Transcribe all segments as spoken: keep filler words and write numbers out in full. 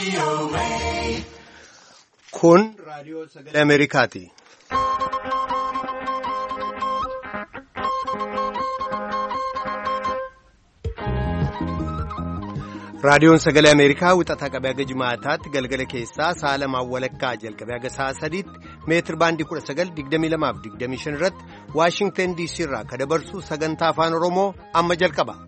Kun raadiyoo sagalee Ameerikaati. Raadiyoon sagalee Ameerikaa wixataa qabee haga Jimaataatti galgala keessaa sa'a lamaan walakkaa jalqabee haga sa'a sadiitti meetir baandii kudha sagal digdamii lamaaf digdamii shan irratti Waashingtan D C irraa ka dabarsu sagantaa afaan Oromoo amma jalqaba.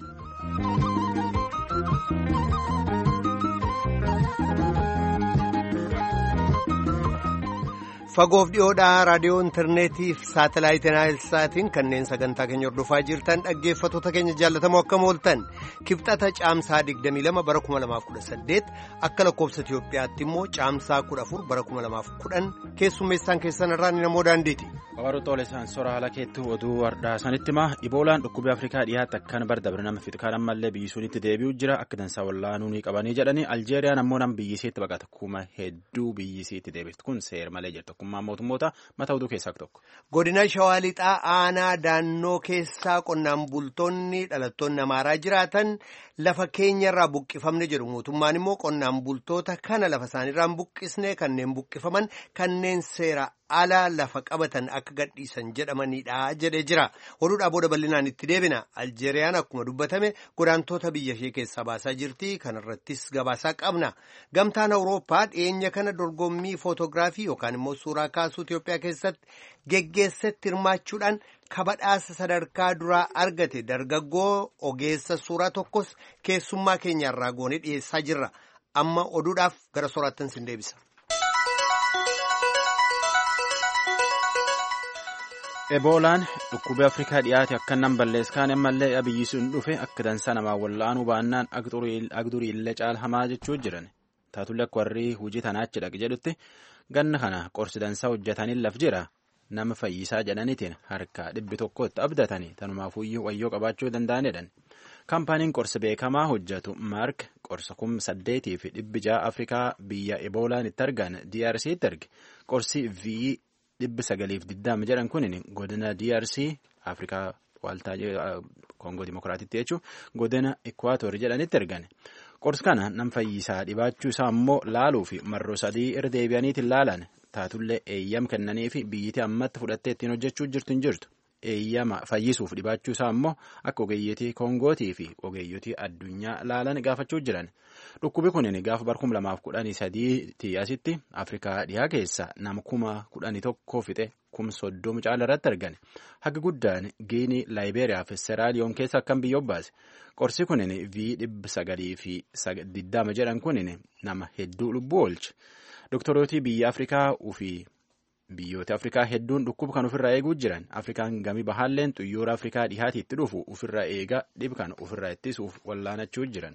Fagoof dhiyoodhaa raadiyoo intarneetii fi saatalaayitii naayilsaatiin kanneen sagantaa keenya hordofaa jirtan dhaggeeffattoota keenya jaallatamoo akkam ooltan kibxata caamsaa digdamii lama bara kuma lamaaf kudha saddeet akka lakkoofsa Itiyoophiyaatti immoo caamsaa kudha afur bara kuma lamaaf kudhan keessummeessaan keessan irraa ni namoo daandiiti. Babaruu Xoolesaan Sora haala keetti oduu har'aa sanitti ma Iboolaan dhukkubii Afrikaa dhiyaatti akkan bardabre nama fixkaan ammallee biyyi sunitti deebi'u jira akka dansaa wallaanuu ni qabanii jedhanii Aljeeriyaan ammoo nam biyyisiitti baqata kuma hedduu biyyisiitti deebifti kun seer malee jirtu. mootummoota mata oduu keessaa tokko. Godina Shawaa Lixaa aanaa daannoo keessaa qonnaan bultoonni dhalattoonni Amaaraa jiraatan lafa keenyarraa buqqifamne jedhu mootummaan immoo qonnaan bultoota kana lafa isaaniirraan buqqisne kanneen buqqifaman kanneen seera ala lafa qabatan akka gadhiisan jedhamanidha jedhee jira. Oduudhaa booda bal'inaan itti deebina. Aljeeriyaan akkuma dubbatame godaantota biyya ishee keessaa baasaa jirti. Kanarrattis gabaasaa qabna. Gamtaan Awurooppaa dhiyeenya kana dorgommii footoogiraafii yookaan immoo suuraa kaasuu Itiyoophiyaa keessatti geggeessetti hirmaachuudhaan kabadhaasa sadarkaa duraa argate dargaggoo ogeessa suuraa tokkos keessummaa keenyarraa goonee dhiyeessaa jirra. Amma oduudhaaf gara soorattan sin deebisa. Eboolaan dhukkubii Afrikaa dhiyaate akka nan balleeskaan ammallee biyyi sun dhufe akka dansaa namaa wallaanuu baannaan agdurii illee caalhamaa jechuu jiran taatullee akka warri hojii tanaachi dhaqe jedhutti ganna kana qorsi dansaa hojjetaniin laf jira nama fayyisaa jedhaniitiin harka dhibbi tokkotti abdatanii tanumaafuyyuu wayyoo qabaachuu danda'anidhan. Kaampaaniin qorsi beekamaa hojjetu Maark qorsa kum saddeetii fi dhibbi ja'a Afrikaa biyya Eboolaan itti argan D R C itti arge qorsi V dhibbi sagaliif digdama jedhan kunin godina D R C Afrikaa waaltaa Koongoo Dimookiraatiitti jechuun godina Ikwaatoor jedhanitti argan. Qorsi kana nam fayyisaa dhibaachuu isaa immoo laaluu fi marroo sadii irra deebi'aniitiin laalan taatullee eeyyam kennanii fi biyyittii ammatti fudhattee ittiin hojjechuu jirtu hin jirtu. Eeyyama fayyisuuf dhibaachuu isaa immoo akka ogeeyyotii Koongootii fi ogeeyyotii addunyaa laalan gaafachuu jiran. Dhukkubi kunin gaafa bara kuma lamaaf kudhanii sadiitti asitti Afrikaa dhiyaa keessa nama kuma kudhanii tokko fixe kum soddoma caala irratti argane. Haga guddaan Giinii, Laayibeeriyaa fi Seeraaliyoon keessa akkam biyya obbaase. Qorsi kunin V dhibba sagalii fi digdama jedhan kunin nama hedduu lubbuu oolche. Doktorooti biyya Afrikaa ufii biyyoota Afrikaa hedduun dhukkuba kan ofirraa eeguu jiran. Afrikaan gamii bahaalleen xuyyoora Afrikaa dhihaatii itti dhufu ofirraa eega dhib kan ofirraa ittisuuf wallaanachuu jiran.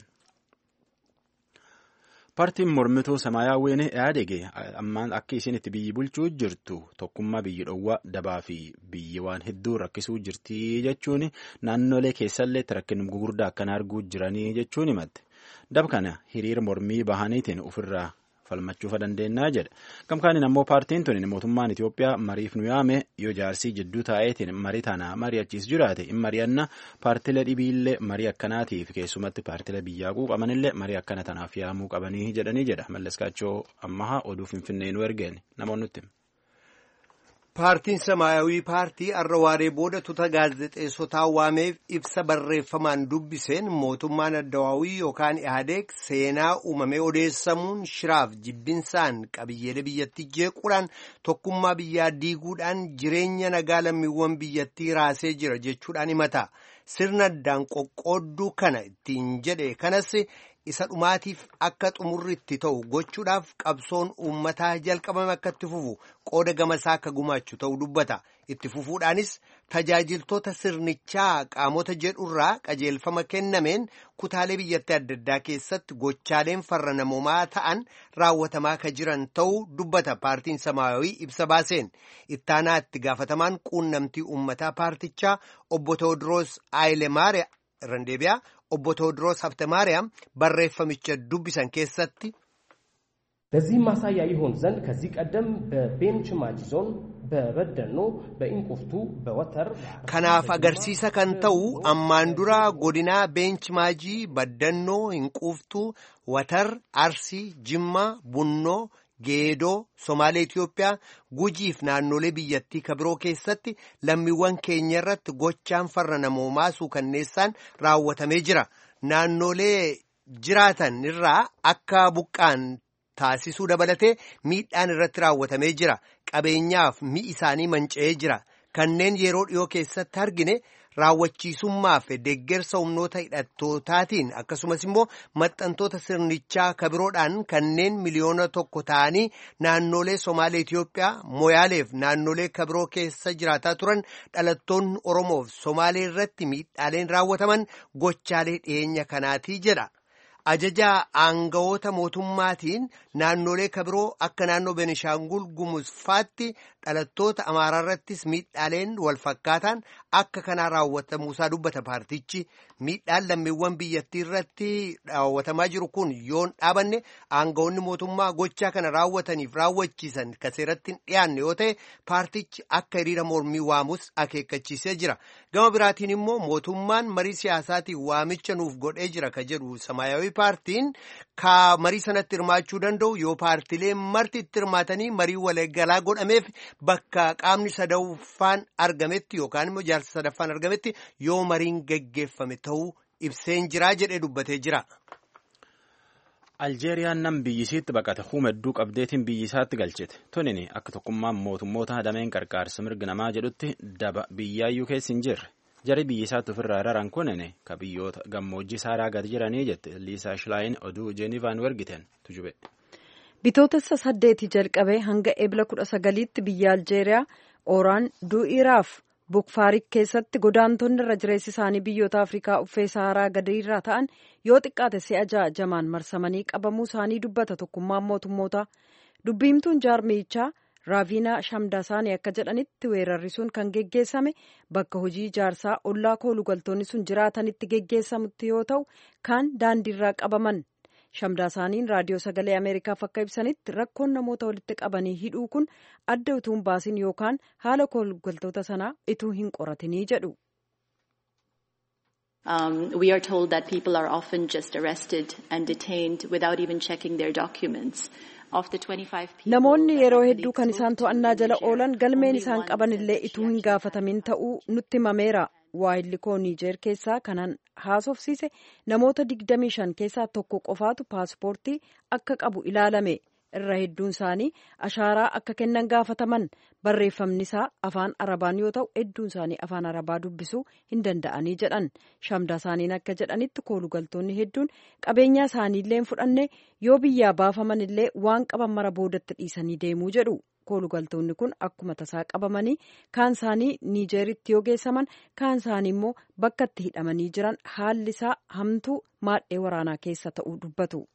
Paartiin mormituu Samaayyaawwiin yaadege ammaan akka isiin itti biyyi bulchuu jirtu tokkummaa biyyi dhowwaa dabaa fi biyyi waan hedduu rakkisuu jirti jechuun naannolee keessallee rakkin gugurdaa akkana arguu jiranii jechuun himatte. Dab kana hiriira mormii bahaniitiin ofirraa falmachuufa dandeenyaa jedha. Gamkaaniin ammoo paartiin tuni mootummaan Itiyoophiyaa mariif nu yaame yoo jaarsii jidduu taa'eetiin marii tana mari'achiis jiraate in mari'anna paartilee dhibiillee marii akkanaatiif keessumatti paartilee biyyaa quuqamanillee marii akkana tanaaf yaamuu qabanii jedhanii jedha. Malleskaachoo ammahaa oduu Finfinnee nu ergeen namoonni nutti. Paartiin Samaayawii paartii har'a waaree booda tuuta gaazexeessotaa waameef ibsa barreeffamaan dubbiseen mootummaan addawaawii yookaan Ihaadeeg seenaa uumamee odeessamuun shiraaf jibbinsaan qabiyyeelee biyyattii jeequudhaan tokkummaa biyyaa diiguudhaan jireenya nagaa lammiiwwan biyyattii raasee jira jechuudhaan himata. Sirna addaan qoqqoodduu kana ittiin jedhe kanas isa dhumaatiif akka xumurritti ta'u gochuudhaaf qabsoon uummataa jalqabame akka itti fufu qooda gamasaa akka gumaachu ta'u dubbata. Itti fufuudhaanis tajaajiltoota sirnichaa qaamota jedhurraa qajeelfama kennameen kutaalee biyyattii adda addaa keessatti gochaaleen farra namoomaa ta'an raawwatamaa akka jiran ta'uu dubbata. Paartiin Samaayawii ibsa baaseen ittaanaa itti gaafatamaan quunnamtii uummataa paartichaa obbo Tewoodiroos Aayilemaariyaa irraan deebi'aa obbo Tewoodiroos Haftemaariyaam barreeffamicha dubbisan keessatti. ለዚህ ማሳያ ይሆን ዘንድ ከዚህ ቀደም በቤንች ማጂ ዞን በበደኖ በኢንቁፍቱ በወተር ከናፍ አገርሲሳ ከንተው አማንዱራ ጎዲና ቤንች ማጂ በደኖ ኢንቁፍቱ ወተር አርሲ ጅማ ቡኖ ጌዶ ሶማሌ ኢትዮጵያ ጉጂፍ ናኖሌ ቢየtti ከብሮ keessatti lammiiwwan keenya irratti gochaan farra namoomaasuu kanneessaan raawwatamee jira naannolee jiraatan irraa akka buqqaan taasisuu dabalatee miidhaan irratti raawwatamee jira qabeenyaaf mi'i isaanii manca'ee jira kanneen yeroo dhiyoo keessatti argine raawwachiisummaaf deeggarsa humnoota hidhattootaatiin akkasumas immoo maxxantoota sirnichaa kabiroodhaan kanneen miliyoona tokko ta'anii naannolee Somaalee Itiyoophiyaa Moyaaleef naannolee kabiroo keessa jiraataa turan dhalattoonni Oromoof Somaalee irratti miidhaaleen raawwataman gochaalee dhiyeenya kanaatii jedha. Ajajaa aangawoota mootummaatiin naannolee kabiroo akka naannoo Benishaangul Gumuz faatti dhalattoota Amaaraa irrattis miidhaaleen wal fakkaataan akka kanaa raawwatamuusaa dubbata paartichi miidhaan lammiiwwan biyyattii irratti raawwatamaa jiru kun yoon dhaabanne aangawoonni mootummaa gochaa kana raawwataniif raawwachiisan ka seeratti hin dhiyaanne yoo ta'e paartichi akka hiriira mormii waamus akeekkachiisee jira gama biraatiin immoo mootummaan marii siyaasaatiin waamicha nuuf godhee jira ka jedhu Samaayaawii paartiin ka marii sanatti hirmaachuu danda'u yoo paartilee marti itti hirmaatanii marii waliigalaa godhameef bakka qaamni sadaffaan argametti yookaan immoo jaarsa sadaffaan argametti yoo mariin geggeeffame ta'uu ibseen jiraa jedhee dubbatee jira. Aljeeriyaan nam biyyisiitti baqate huumedduu qabdeetiin biyyisaatti galchite tunini akka tokkummaan mootummoota dameen qarqaarsa mirga namaa jedhutti daba biyyaayyuu keessa hin jirre. Jari biyyisaatti ofirraa raran kunene ka biyyoota gammoojjii saaraa gad jiranii jette Liisaa Shilaayin oduu Jeenivaan wergiten tujube. Bitootessa saddeetii jalqabee hanga ebla kudha sagaliitti biyya Aljeeriyaa Ooraan Du'iraaf Bukfaarik keessatti godaantonni irra jireessi isaanii biyyoota Afrikaa uffee saaraa gadiirraa ta'an yoo xiqqaate si'a ja'a jamaan marsamanii qabamuu isaanii dubbata tokkummaan mootummoota dubbiimtuun jaarmiyichaa Raaviinaa Shamdasaanii akka jedhanitti weerarri sun kan geggeessame bakka hojii ijaarsaa ollaa koolugaltoonni sun jiraatanitti geggeessamutti yoo ta'u kaan daandiirraa qabaman. Shamdasaaniin raadiyoo sagalee Ameerikaaf akka ibsanitti rakkoon namoota walitti qabanii hidhuu kun adda utuu hin baasin yookaan haala koolugaltoota sanaa ituu hin qoratinii jedhu. Um, we are told that people are often just arrested and detained without even checking their documents. Namoonni yeroo hedduu kan isaan to'annaa jala oolan galmeen isaan qaban illee ituu hin gaafatamin ta'uu nutti himameera. Waayilli koo Niijeer keessaa kanan haasofsiise namoota digdamii shan keessaa tokko qofaatu paaspoortii akka qabu ilaalame. Irra hedduun isaanii ashaaraa akka kennan gaafataman barreeffamni isaa afaan arabaan yoo ta'u hedduun isaanii afaan arabaa dubbisuu hin danda'anii jedhan Shamdasaaniin akka jedhanitti koolugaltoonni hedduun qabeenya isaaniillee hin fudhanne yoo biyyaa baafaman illee waan qaban mara boodatti dhiisanii deemuu jedhu koolugaltoonni kun akkuma tasaa qabamanii kaan isaanii Niijeeritti yoo geessaman kaan isaanii immoo bakka itti hidhamanii jiran haalli isaa hamtuu maadhee waraanaa keessa ta'uu dubbatu.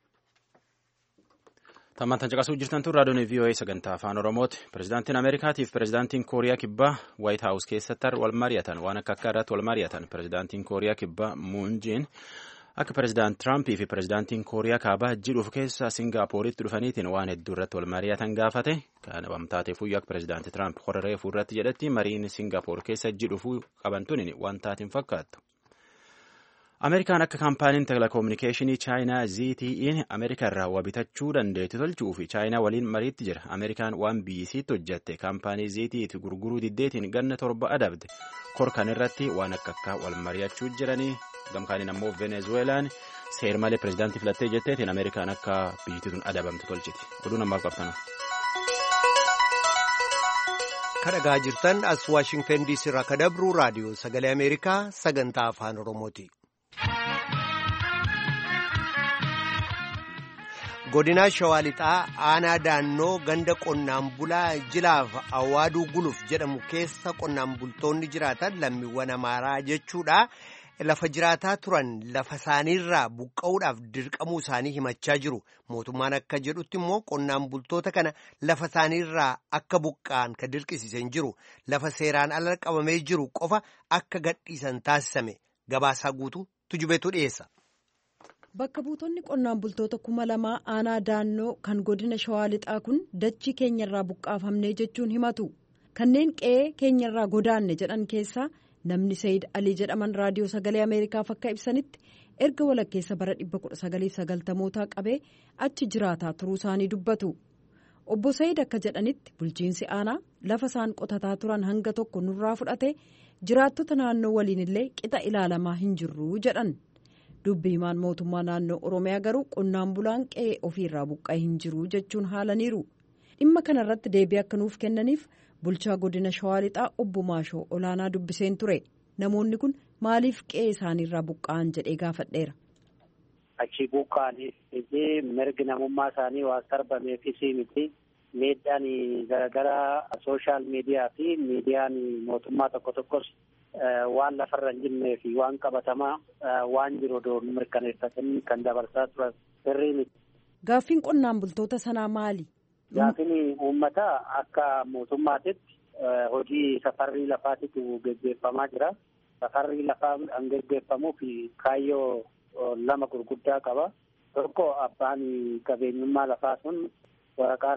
Tammantan caqasuu jirtan tun raadiyoon V O A sagantaa afaan Oromooti. Pirezidaantiin Ameerikaatiif pirezidaantiin Kooriyaa Kibbaa Waayit Haawus keessatti wal mari'atan waan akka akka irratti wal mari'atan pirezidaantiin Kooriyaa Kibbaa Muun Jeen akka pirezidaant Tiraampii fi pirezidaantiin Kooriyaa Kaabaa jidhuuf keessa Singaappooritti dhufaniitiin waan hedduu irratti wal mari'atan gaafate kan wamtaatee fuuyyaa akka pirezidaantii Tiraamp horaree fuulratti jedhetti mariin Singaappoor keessa jidhuufuu qaban tuniin waan taatiin fakkaattu. Ameerikaan akka kaampaaniin telekominikeeshinii Chaayinaa Z T E'n Ameerikaa irraa waa bitachuu dandeetti tolchuu fi Chaayinaa waliin mariitti jira. Ameerikaan waan biyyisiitti hojjatte kaampaanii Z T E'tti gurguruu diddeetiin ganna torba adabde. Korkan irratti waan akka akka wal mari'achuu jiranii gamkaaniin ammoo Venezuelaan seer malee pirezidaantii filattee jetteetiin Ameerikaan akka biyyittiin adabamtu tolchiti. Oduu namaaf qabtanu. Kadhagaa jirtan as Waashingtan D C irraa kadabru raadiyoo sagalee Ameerikaa sagantaa afaan Oromooti. Godina Shawaa Lixaa aanaa daannoo ganda qonnaan bulaa jilaaf Awaaduu Guluf jedhamu keessa qonnaan bultoonni jiraatan lammiiwwan Amaaraa jechuudha. Lafa jiraataa turan lafa isaaniirraa buqqa'uudhaaf dirqamuu isaanii himachaa jiru. Mootummaan akka jedhutti immoo qonnaan bultoota kana lafa isaaniirraa akka buqqa'an ka dirqisiisan jiru. Lafa seeraan ala qabamee jiru qofa akka gadhiisan taasisame. Gabaasaa guutuu tujubeetu dhiyeessa. Bakka buutonni qonnaan bultoota kuma lamaa aanaa daannoo kan godina Shawaa Lixaa kun dachii keenyarraa buqqaafamnee jechuun himatu. Kanneen qe'ee keenyarraa godaanne jedhan keessaa namni Sayid Alii jedhaman raadiyoo sagalee Ameerikaaf akka ibsanitti erga walakkeessa bara dhibba kudha sagalii sagaltamootaa qabee achi jiraataa turuu isaanii dubbatu. Obbo Sayid akka jedhanitti bulchiinsi aanaa lafa isaan qotataa turan hanga tokko nurraa fudhate jiraattota naannoo waliin illee qixa ilaalamaa hin jirru jedhan. Dubbi himaan mootummaa naannoo Oromiyaa garuu qonnaan bulaan qe'ee ofiirraa buqqa'ee hin jiru jechuun haalaniiru. Dhimma kanarratti deebii akka nuuf kennaniif bulchaa godina Shawaa Lixaa obbo Maashoo Olaanaa dubbiseen ture. Namoonni kun maaliif qe'ee isaaniirraa buqqa'an jedhee gaafadheera. Achi buqqa'anii mirgi namummaa isaanii waan sarbameefis miti. Miidhaan garaagaraa sooshaal miidiyaa fi miidiyaan mootummaa tokko tokkos waan lafarra hin jirnee fi waan qabatamaa waan jiru doon mirkaneeffatanii kan dabarsaa turan sirrii miti. Gaaffiin qonnaan bultoota sanaa maali? Gaaffiin uummataa akka mootummaatitti hojii safarrii lafaatitu gaggeeffamaa jira. Safarrii lafaa kan gaggeeffamuu fi kaayyoo lama gurguddaa qaba. Tokko abbaan qabeenyummaa lafaa sun waraqaa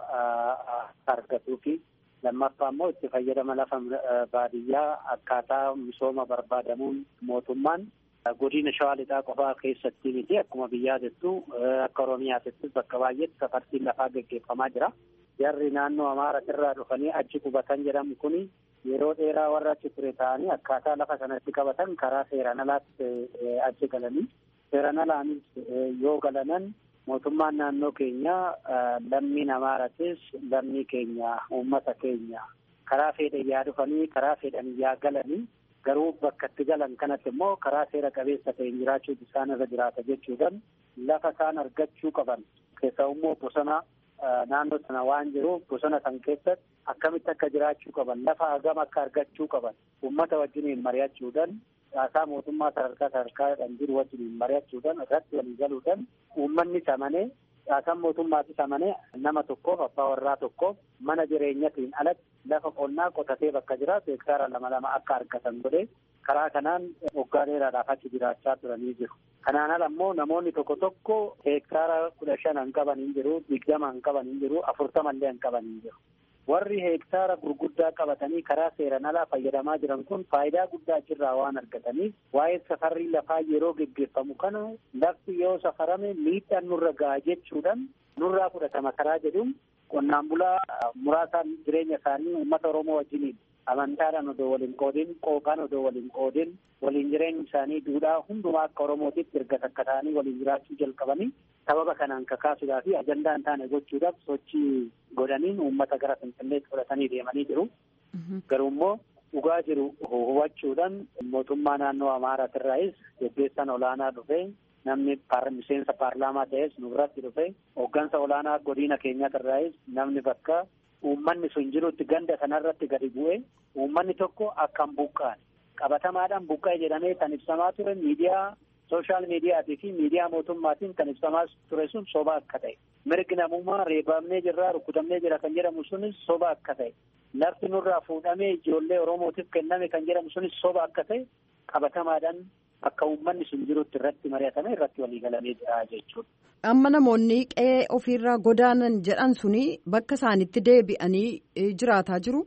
ragaa argatuu fi lammaffaa immoo itti fayyadama lafa baadiyyaa akkaataa misooma barbaadamuun mootummaan godina Shawaa Lixaa qofaa keessatti miti akkuma biyyaa jettu akka Oromiyaattis bakka baay'eetti safartiin lafaa gaggeeffamaa jira. Jarri naannoo Amaaratirraa dhufanii achi qubatan jedhamu kuni yeroo dheeraa warra achi ture ta'anii akkaataa lafa sanatti qabatan karaa seeraan alaatti achi galanii seeraan alaanis yoo galanan mootummaan naannoo keenya lammiin Amaaratis lammii keenya uummata keenya karaa fedhan yaa dhufanii karaa fedhan yaa galanii garuu bakka itti galan kanatti immoo karaa seera qabeessa ta'een jiraachuutu isaan irra jiraata jechuudhaan lafa isaan argachuu qaban keessaa immoo bosona naannoo sana waan jiruuf bosona san keessatti akkamitti akka jiraachuu qaban lafa hagam akka argachuu qaban uummata wajjiniin mari'achuudhaan caasaa mootummaa sadarkaa sadarkaadhaan jiru wajjiniin mari'achuudhaan irratti walii galuudhaan uummanni samanee caasaan mootummaatti samanee nama tokkoof abbaa warraa tokkoof mana jireenyatiin alatti lafa qonnaa qotatee bakka jiraatu hektaara lama lama akka argatan godhee karaa kanaan waggaa dheeraadhaaf achi jiraachaa turanii jiru. Kanaan ala immoo namoonni tokko tokko hektaara kudha shan hin qaban hin jiru, digdama hin qaban hin jiru, afurtama illee hin qaban hin jiru. Warri hektaara gurguddaa qabatanii karaa seeraan alaa fayyadamaa jiran kun faayidaa guddaa achirraa waan argataniif waa'ee safarrii lafaa yeroo geggeeffamu kana lafti yoo safarame miidhaan nurra gahaa jechuudhaan nurraa fudhatama karaa jedhuun qonnaan bulaa muraasaan jireenya isaanii uummata Oromoo wajjiniin amantaadhaan odoo waliin qoodin qooqaan odoo waliin qoodin waliin jireenyi isaanii duudhaa hundumaa akka Oromootitti erga takka ta'anii waliin jiraachuu jalqabanii sababa kanaan kakaasuudhaa fi ajandaa hin taane gochuudhaaf sochii godhaniin uummata gara Finfinneetti fudhatanii deemanii jiru. Garuu immoo dhugaa jiru hubachuudhaan mootummaa naannoo Amaaratirraayis gaggeessaan olaanaa dhufee namni miseensa paarlaamaa ta'es nu biratti dhufee hooggansa olaanaa godina keenyatirraayis namni bakka uummanni sun jirutti ganda sanarratti gadi bu'ee uummanni tokko akkam buqqa'an qabatamaadhaan buqqa'e jedhamee kan ibsamaa ture miidiyaa sooshaal miidiyaatii fi miidiyaa mootummaatiin kan ibsamaa ture sun soba akka ta'e mirgi namummaa reebamnee jirraa rukutamnee jira kan jedhamu sunis soba akka ta'e lafti nurraa fuudhamee ijoollee Oromootiif kenname kan jedhamu sunis soba akka ta'e qabatamaadhaan akka uummanni sun jirutti irratti mari'atame irratti waliigalamee jira jechuudha. Amma namoonni qe'ee ofiirraa godaanan jedhan suni bakka isaanitti deebi'anii jiraataa jiru.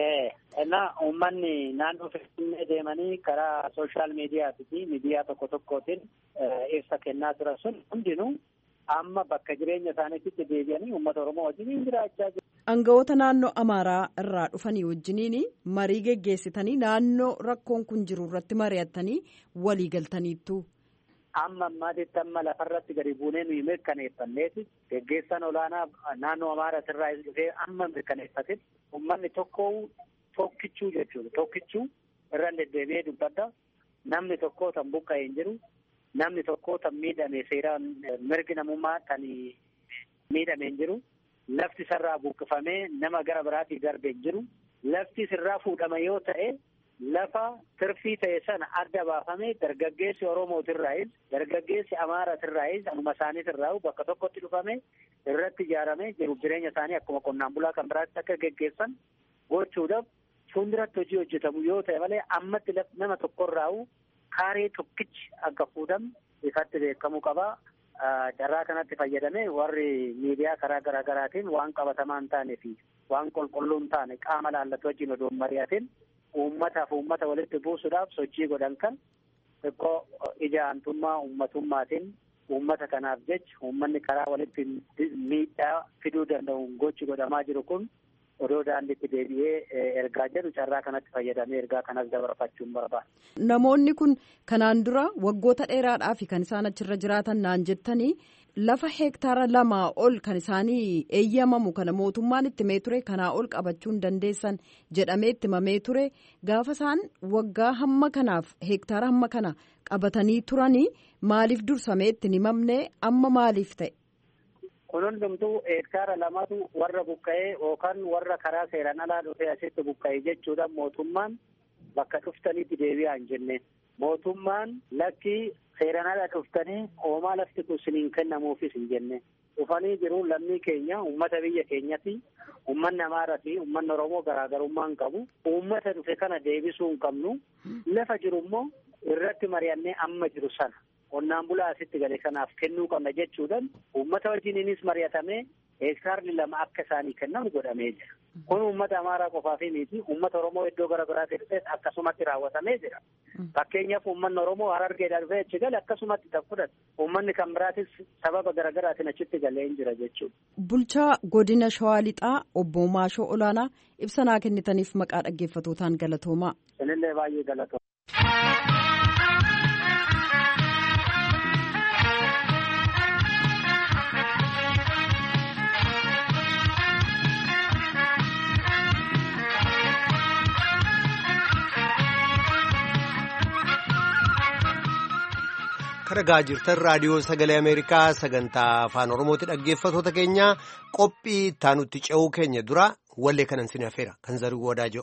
Ennaa uummanni naannoo Finfinnee deemanii karaa sooshaal miidiyaatii fi miidiyaa tokko tokkootiin ibsa kennaa turan sun hundinuu amma bakka jireenya isaaniitti deebi'anii uummata Oromoo wajjiniin jiraachaa jiru. Aangawoota naannoo Amaaraa irraa dhufanii wajjiniin marii geggeessitanii naannoo rakkoon kun jiru irratti mari'attanii walii galtaniittu. Amma ammaatitti amma lafarratti gadi buunee nuyi mirkaneeffanneeti geggeessaan olaanaa naannoo Amaaratirraa dhufee amma mirkaneeffatetti uummanni tokko tokkichuu jechuudha. Tokkichuu irra deddeebi'ee dubbadda namni tokko tan buqqa'ee hin jiru namni tokko tan miidhame seeraan mirgi namummaa tan miidhame hin jiru. Lafti sirraa buqqifamee nama gara biraatti darbee hin jiru. Lafti sirraa fuudhama yoo ta'e lafa tirfii ta'e sana adda baafamee dargaggeessi Oromootirraayis dargaggeessi Amaaratirraayis anuma isaaniitirraa bakka tokkotti dhufame irratti ijaaramee jiruuf jireenya isaanii akkuma qonnaan bulaa kan biraatti akka geggeessan gochuudhaaf fuulduratti hojii hojjetamu yoo ta'e malee ammatti nama tokkorraa kaaree tokkichi akka fuudhamu ifatti beekamuu qaba. Carraa kanatti fayyadamee warri miidiyaa karaa garaa garaatiin waan qabatamaa hin taanee fi waan qulqulluu hin taane qaama laallatu wajjin odoo hin mari'atin uummataaf uummata walitti buusuudhaaf sochii godhan kan xiqqoo ija aantummaa ummatummaatiin uummata kanaaf jecha uummanni karaa walitti miidhaa fiduu danda'u gochi godhamaa jiru kun odoo daandiitti deebi'ee ergaa jedhu carraa kanatti fayyadamee ergaa kanas dabarfachuun barbaada. Namoonni kun kanaan dura waggoota dheeraadhaaf kan isaan achirra jiraatan naan jettanii lafa heektaara lamaa ol kan isaanii eeyyamamu kana mootummaan itti mee ture kanaa ol qabachuu hin dandeessan jedhamee itti mamee ture gaafa isaan waggaa hamma kanaaf heektaara hamma kana qabatanii turanii maaliif dursamee itti hin himamne amma maaliif ta'e? Kun hundumtuu heektaara lamatu warra buqqa'ee yookaan warra karaa seeraan alaa dhufee asitti buqqa'ee jechuudha mootummaan bakka dhuftaniitti deebi'aa hin jenne. Mootummaan lakkii seeraan alaa dhuftanii hoomaa lafti kun isiniin kennamuufis hin jenne. Dhufanii jiru lammii keenya uummata biyya keenyatti uummanni Amaaraa fi uummanni Oromoo garaagarummaa hin qabu. Uummata dhufe kana deebisuu hin qabnu. Lafa jiru immoo irratti mari'annee amma jiru sana. Qonnaan bulaa asitti gale kanaaf kennuu qabna jechuudhaan uummata wajjiniinis mari'atamee heektaarri lama akka isaanii kennamu godhamee jira. Kun uummata Amaaraa qofaaf miti uummata Oromoo iddoo gara biraatti dhufees akkasumatti raawwatamee jira. Fakkeenyaaf uummanni Oromoo Harargeedhaa dhufee achi gale akkasumatti kan fudhate. Uummanni kan biraatis sababa gara garaatiin achitti galee hin jira jechuudha. Bulchaa godina Shawaa Lixaa obbo Maashoo Olaanaa ibsa naa kennitaniif maqaa dhaggeeffatootaan galatoomaa. Sinillee baay'ee galatooma. Karagaa jirtan raadiyoo sagalee Ameerikaa sagantaa afaan Oromooti dhaggeeffatoota keenya qophii taanutti ce'uu keenya dura wallee kanan sin hafeera kan Zaruu Wadaajoo.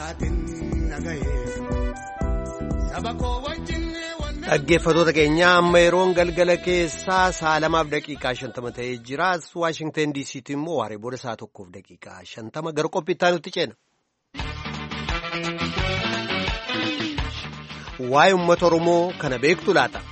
Dhaggeeffattoota keenya amma yeroon galgala keessaa sa'a lamaaf daqiiqaa shantama ta'ee jira. Waashingtan diisiitti immoo waaree booda sa'a tokkoof daqiiqaa shantama gara qophiittaa nutti ceena. Waa'ee uummata Oromoo kana beektu laata?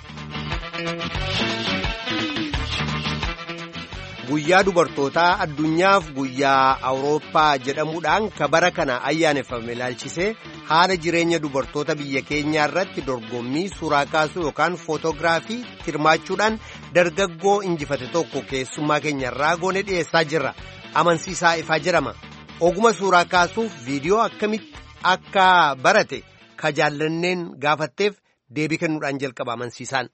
Guyyaa dubartootaa addunyaaf guyyaa Awurooppaa jedhamuudhaan kabara kana ayyaaneffame ilaalchisee haala jireenya dubartoota biyya keenyaa irratti dorgommii suuraa kaasuu yookaan footoogiraafii hirmaachuudhaan dargaggoo injifate tokko keessummaa keenya irraa goone dhiyeessaa jirra. Amansiisaa ifaa jedhama. Oguma suuraa kaasuuf viidiyoo akkamitti akka barate ka jaallanneen gaafatteef deebii kennuudhaan jalqaba amansiisaan.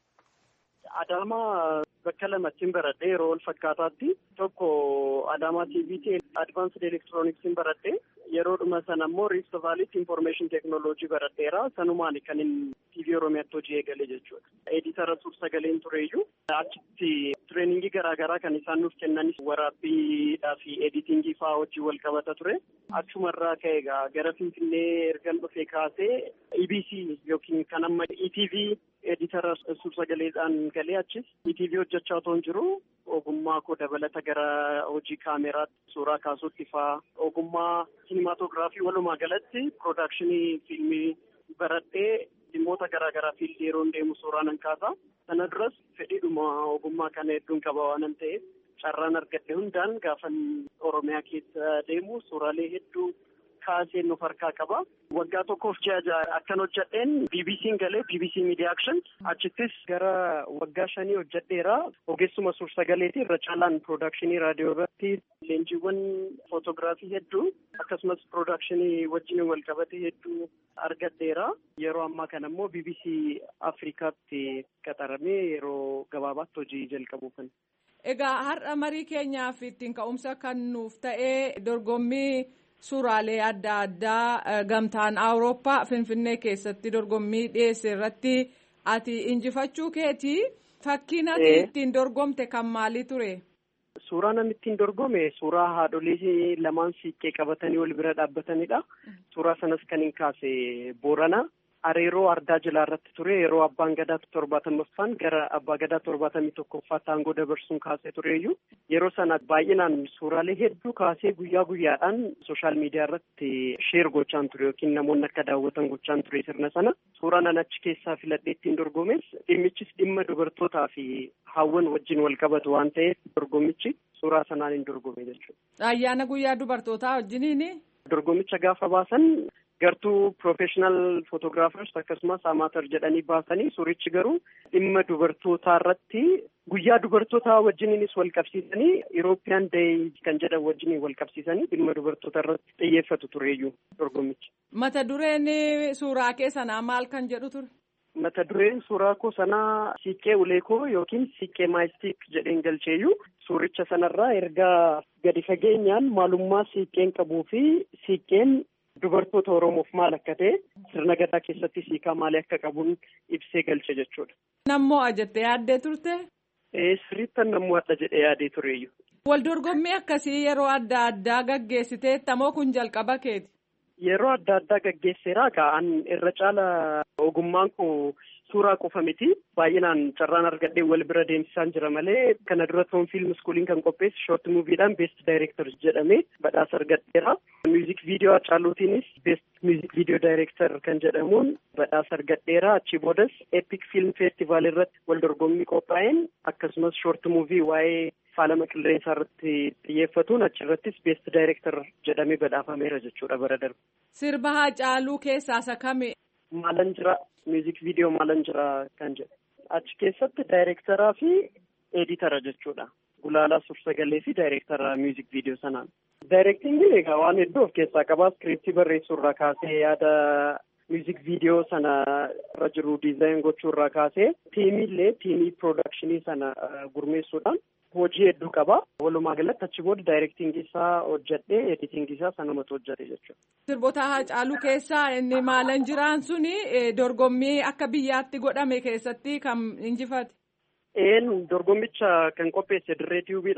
Adaamaa bakka lamattiin baradhee yeroo wal fakkaataatti tokko Adaamaa T V T Advanced Electronics'n baradhee yeroodhuma sana immoo Rift Valleytti Information Technology baradheera. Sanumaan kan inni T V Oromiyaatti hojii eegale jechuudha. Editara suur-sagaleen tureeyyuu achitti tireeningii garaagaraa kan isaan nuuf kennanis waraabbiidhaa fi editingii fa'aa hojii wal qabata ture. Achumarraa ka'e egaa gara Finfinnee ergan dhufee kaasee E B C yookiin kan amma E T V editara suur-sagaleedhaan galee achis E T V hojjechaa otoo hin jiru ogummaa koo dabalata gara hojii kaameraatti suuraa kaasuutti fa'aa ogummaa siinimaatoogiraafii walumaa galatti piroodakshinii fiilmii baradhee dhimmoota garaagaraa fiildii yeroo deemu suuraa nan kaasa. Sana duras fedhiidhuma ogummaa kana hedduun qaba waan ta'eef carraan argadhe hundaan gaafan Oromiyaa keessa deemu suuraalee hedduu kaaseen nuuf harkaa qaba. Waggaa tokkoof ji'a ja'a akkan hojjedheen B B C'n galee B B C Media Action achittis gara waggaa shanii hojjedheera. Ogeessuma suur-sagaleeti irra caalaan piroodakshinii raadiyoo irratti leenjiiwwan footoogiraafii hedduu akkasumas piroodakshinii wajjin wal qabate hedduu argadheera. Yeroo ammaa kana immoo B B C Afrikaatti qaxaramee yeroo gabaabaatti hojii jalqabuufan. Egaa har'a marii keenyaaf ittiin ka'umsa kan nuuf ta'ee dorgommii suuraalee adda addaa gamtaan Awurooppaa Finfinnee keessatti dorgommii dhiyeesse irratti ati injifachuu keetii fakkiin ati ittiin dorgomte kan maalii ture? Suuraa namni ittiin dorgome suuraa haadholii lamaan siiqqee qabatanii wal bira dhaabbatanidha. Suuraa sanas kan hin kaase Boorana. Areeroo ardaa jilaa irratti ture yeroo abbaan gadaa torbaatamaffaan gara abbaa gadaa torbaatamii tokkoffaatti aangoo dabarsuun kaasee tureeyyuu yeroo sana baay'inaan suuraalee hedduu kaasee guyyaa guyyaadhaan sooshaal miidiyaa irratti sheer gochaan ture yookiin namoonni akka daawwatan gochaan ture sirna sana suuraan an achi keessaa filadhee ittiin dorgomes dhimmichis dhimma dubartootaa fi hawwan wajjin wal qabatu waan ta'eef dorgommichi suuraa sanaan hin dorgome jechuudha. Ayyaana guyyaa dubartootaa wajjiniini? Dorgommicha gaafa baasan gartuu piroofeeshinaal footoogiraafers akkasumas amaatar jedhanii baasanii suurichi garuu dhimma dubartootaa irratti guyyaa dubartootaa wajjiniinis wal qabsiisanii Eurooppiyaan Day kan jedhan wajjiniin wal qabsiisanii dhimma dubartootaa irratti xiyyeeffatu tureeyyuu dorgommichi. Mata dureen suuraa kee sanaa maal kan jedhu ture? Mata dureen suuraa koo sanaa siiqqee ulee koo yookiin siiqqee maayistiik jedheen galcheeyyuu suuricha sanarraa ergaa gadi fageenyaan maalummaa siiqqeen qabuu fi siiqqeen dubartoota Oromoof maal akka ta'e sirna gadaa keessatti siikaa maalii akka qabuun ibsee galche jechuudha. Nammoo ajattee yaaddee turte? Ee sirriittan nammoo adda jedhee yaadee tureeyyu. Wal dorgommii akkasii yeroo adda addaa gaggeessitee tamoo kun jalqaba keeti? Yeroo adda addaa gaggeesseeraa ka'an irra caala ogummaan koo suuraa qofa miti baay'inaan carraan argadhee wal bira deemsisaan jira malee kana dura toon fiilm iskuuliin kan qopheesse shoort muuviidhaan beest daayireektar jedhamee badhaasa argadheera. Miuzik viidiyoo Hacaaluutiinis beest miuzik viidiyoo daayireektar kan jedhamuun badhaasa argadheera. Achii boodas epic fiilm feestivaal irratti wal dorgommii qophaa'een akkasumas shoort muuvii waa'ee faalama qilleensaa irratti xiyyeeffatuun achirrattis beest daayireektar jedhamee badhaafameera jechuudha bara darbe. Sirba Hacaaluu keessaa isa kami? Maalan jira miuzik viidiyoo maalan jira kan jedhu achi keessatti daayireektaraa fi editara jechuudha. Gulaalaa suur-sagalee fi daayireektara miuzik viidiyoo sanaan. Daayireektingiin egaa waan hedduu of keessaa qabaa iskiriiptii barreessuurraa kaasee yaada miuzik viidiyoo sana irra jiru diizaayin gochuurraa kaasee tiimiillee tiimii piroodakshinii sana gurmeessuudhaan hojii hedduu qaba. Walumaa galatti achi booda daayireektingii isaa hojjedhee editingii isaa sanumatu hojjete jechuudha. Sirboota Hacaaluu keessaa inni maalan jiraan suni dorgommii akka biyyaatti godhame keessatti kan injifate? Een dorgommicha kan qopheesse dirree tiyuubiidha.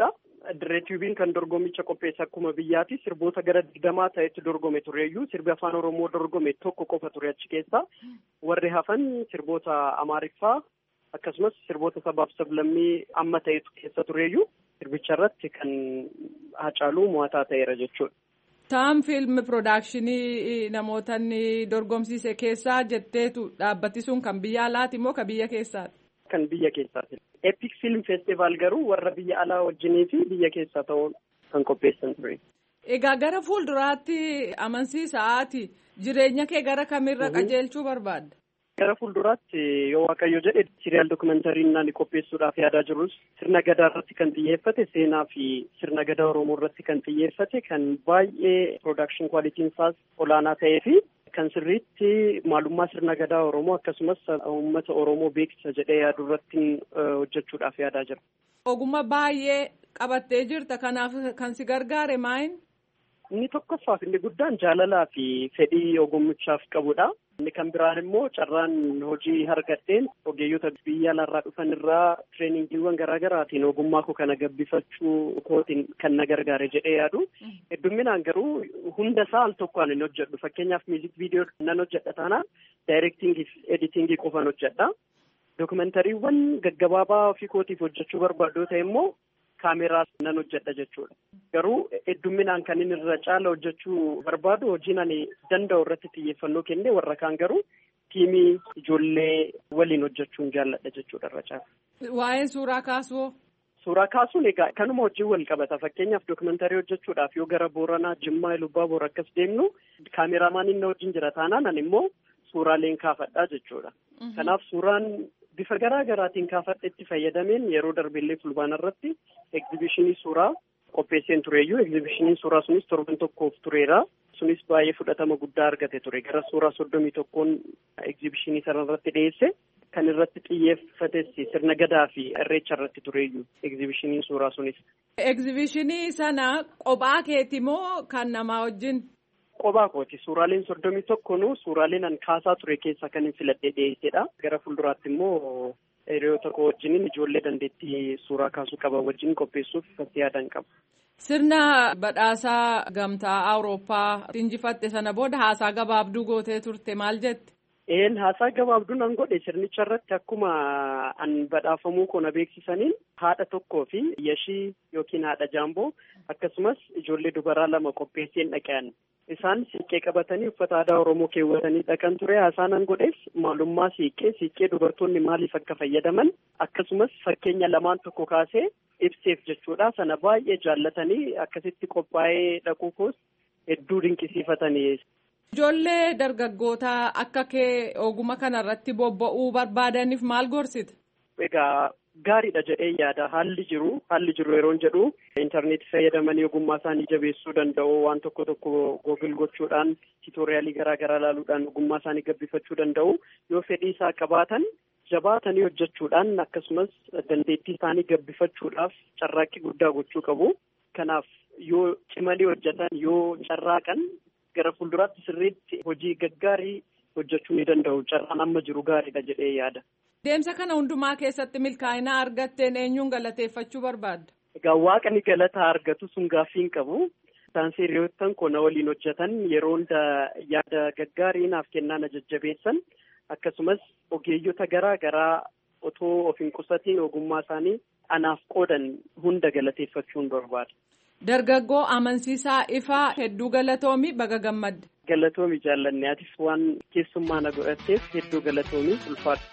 Direetiiviin kan dorgommicha qopheesse akkuma biyyaati sirboota gara digdamaa ta'etti dorgome tureeyyuu sirbi afaan Oromoo dorgome tokko qofa ture achi keessaa warri hafan sirboota Amaariffaa akkasumas sirboota sabaaf sablammii amma ta'etu keessa tureeyyuu sirbicha irratti kan Hacaaluu mo'ataa ta'eera jechuudha. Taam fiilmi piroodakshinii namoota dorgomsiise keessaa jetteetu dhaabbati sun kan biyya alaati moo kan biyya keessaati? Kan biyya keessaati. Epic Film Festival garuu warra biyya alaa wajjinii fi biyya keessaa ta'uun kan qopheessan ture. Egaa gara fuulduraatti amansiisaati jireenya kee gara kamirra qajeelchuu barbaadda? Gara fuulduraatti yoo Waaqayyo jedhe siriyaal dookumentarii naan qopheessuudhaaf yaadaa jirus sirna gadaa irratti kan xiyyeeffate seenaa fi sirna gadaa Oromoo irratti kan xiyyeeffate kan baay'ee production qualitiin isaas olaanaa ta'ee fi kan sirriitti maalummaa sirna gadaa Oromoo akkasumas uummata Oromoo beeksisa jedhee yaadu irratti hojjechuudhaaf yaadaa jira. Ogummaa baay'ee qabattee jirta kanaaf kan si gargaare maayin? Inni tokkoffaaf inni guddaan jaalalaa fi fedhii ogummichaaf qabudha. Inni kan biraan immoo carraan hojii argadheen ogeeyyota biyya alaarraa dhufan irraa tireeningiiwwan garaa garaatiin ogummaa koo kana gabbifachuu kootiin kan na gargaare jedhee yaadu. Hedduminaan garuu hunda isaa al tokkoon hin hojjedhu. Fakkeenyaaf miuzik viidiyoo nan hojjedha taanaan daayirektingii fi editingii qofan hojjedha. Dookumentariiwwan gaggabaabaa ofii kootiif hojjechuu barbaadu ta'e immoo kaameraa nan hojjedha jechuudha. Garuu hedduminaan kan inni irra caala hojjechuu barbaadu hojiin ani danda'u irratti xiyyeeffannoo kennee warra kaan garuu tiimii ijoollee waliin hojjechuun jaalladha jechuudha irra caala. Waa'ee suuraa kaasuu? Suuraa kaasuun egaa kanuma hojii wal qabata. Fakkeenyaaf dookumentarii hojjechuudhaaf yoo gara Booranaa, Jimmaa, Ilubaaboor akkas deemnu kaameramaan inni wajjin jira taanaan ani immoo suuraaleen kaafadhaa jechuudha. Kanaaf suuraan bifa garaa garaatiin kaafadhetti fayyadameen yeroo darbeellee fulbaana irratti egzibishinii suuraa qopheesseen tureeyyuu egzibishiniin suuraa sunis torban tokkoof tureera. Sunis baay'ee fudhatama guddaa argate ture. Gara suuraa soddomii tokkoon egzibishinii sana irratti dhiyeesse kan irratti xiyyeeffates sirna gadaa fi irreecha irratti tureeyyuu egzibishiniin suuraa sunis. Egzibishinii sana qophaa keeti moo kan namaa wajjin? Qophaa kooti. Suuraaleen soddomii tokkonuu suuraaleen an kaasaa ture keessaa kan hin filadhee dhiyeessedha. Gara fuulduraatti immoo hiriyoota koo wajjiniin ijoollee dandeettii suuraa kaasuu qaban wajjin qopheessuuf itti yaadan qaba. Sirna badhaasaa gamtaa Awurooppaa injifatte sana booda haasaa gabaabduu gootee turte maal jette? Een haasaa gabaabduu nan godhe sirnicha irratti akkuma an badhaafamuu koo na beeksisaniin haadha tokkoo fi yashii yookiin haadha jaamboo akkasumas ijoollee dubaraa lama qopheesseen dhaqan. Isaan siiqqee qabatanii uffata aadaa Oromoo keewwatanii dhaqan ture. Haasaa nan godhees maalummaa siiqqee siiqqee dubartoonni maaliif akka fayyadaman akkasumas fakkeenya lamaan tokko kaasee ibseef jechuudha. Sana baay'ee jaallatanii akkasitti qophaa'ee dhaquu koos hedduu dinqisiifatanii. Ijoollee dargaggootaa akka kee oguma kanarratti bobba'uu barbaadaniif maal gorsita? Egaa gaariidha jedhee yaada. Haalli jiru haalli jiru yeroon jedhu intarneetii fayyadamanii ogummaa isaanii jabeessuu danda'u. Waan tokko tokko googil gochuudhaan tiitooriyaalii garaa garaa ilaaluudhaan ogummaa isaanii gabbifachuu danda'u. Yoo fedhii isaa qabaatan jabaatanii hojjechuudhaan akkasumas dandeettii isaanii gabbifachuudhaaf carraaqqii guddaa gochuu qabu. Kanaaf yoo cimanii hojjetan yoo carraaqan gara fuulduraatti sirriitti hojii gaggaarii hojjechuu ni danda'u. Carraan amma jiru gaariidha jedhee yaada. Deemsa kana hundumaa keessatti milkaa'ina argatteen eenyuun galateeffachuu barbaadda? Egaa Waaqni galata argatu sun gaaffii hin qabu. Taansii hiriyoottan koo na waliin hojjetan yeroo hunda yaada gaggaarii naaf kennaa na jajjabeessan akkasumas ogeeyyota garaa garaa otoo of hin qusatiin ogummaa isaanii anaaf qoodan hunda galateeffachuun barbaada. Dargaggoo amansiisaa ifaa hedduu galatoomi baga gammadde. Galatoomi jaallanne atis waan keessummaa na godhatteef hedduu galatoomi ulfaadha.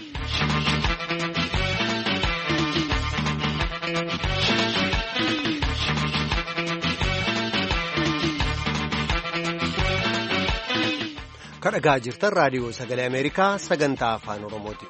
Kan dhagaa jirtan raadiyoo sagalee Ameerikaa sagantaa afaan Oromooti.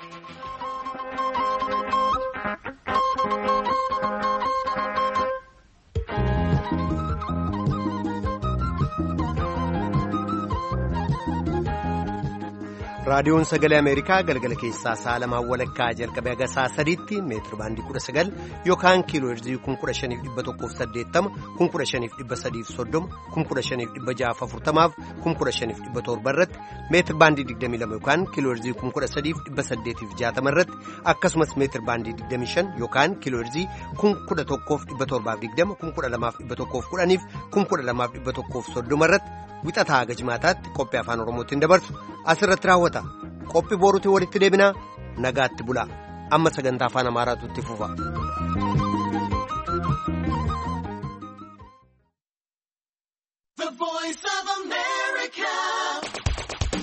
raadiyoon sagalee ameerikaa galgala keessaa sa'a lamaan walakkaa jalqabee haga sa'a sadiitti meetira baandii kudha sagal yookaan kiiloo heerzii kun kudha shaniif dhibba tokkoof saddeettama kun kudha shaniif dhibba sadiif soddoma kun kudha shaniif dhibba ja'aaf afurtamaaf kun kudha shaniif dhibba torba irratti meetira baandii digdamii lama yookaan kiiloo heerzii kun kudha sadiif dhibba saddeetiif jaatama irratti akkasumas meetira baandii digdamii shan yookaan kiiloo heerzii kun kudha tokkoof dhibba torbaaf digdama kun kudha lamaaf dhibba tokkoof kudhaniif kun kudha lamaaf dhibba tokkoof soddoma irratti wixataa haga jimaataatti qophii afaan oromootiin dabarsu asirratti raawwata qophii booruutiin walitti deebinaa nagaatti bulaa amma sagantaa afaan amaaraatu itti fufa.